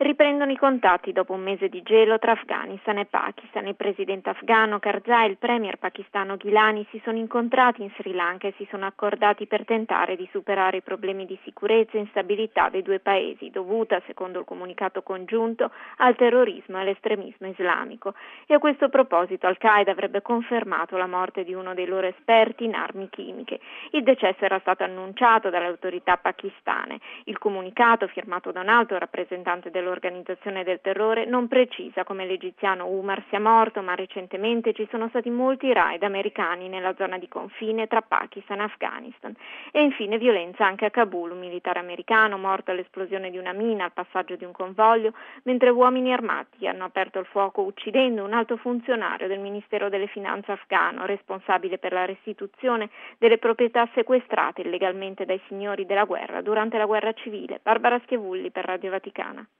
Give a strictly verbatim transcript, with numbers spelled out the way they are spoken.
Riprendono i contatti dopo un mese di gelo tra Afghanistan e Pakistan. Il presidente afghano Karzai e il premier pakistano Gilani si sono incontrati in Sri Lanka e si sono accordati per tentare di superare i problemi di sicurezza e instabilità dei due paesi, dovuta, secondo il comunicato congiunto, al terrorismo e all'estremismo islamico. E a questo proposito Al-Qaeda avrebbe confermato la morte di uno dei loro esperti in armi chimiche. Il decesso era stato annunciato dalle autorità pakistane. Il comunicato, firmato da un alto rappresentante dello Organizzazione del terrore, non precisa come l'egiziano Umar sia morto, ma recentemente ci sono stati molti raid americani nella zona di confine tra Pakistan e Afghanistan. E infine violenza anche a Kabul, un militare americano morto all'esplosione di una mina al passaggio di un convoglio, mentre uomini armati hanno aperto il fuoco uccidendo un alto funzionario del Ministero delle Finanze afghano, responsabile per la restituzione delle proprietà sequestrate illegalmente dai signori della guerra durante la guerra civile. Barbara Schiavulli per Radio Vaticana.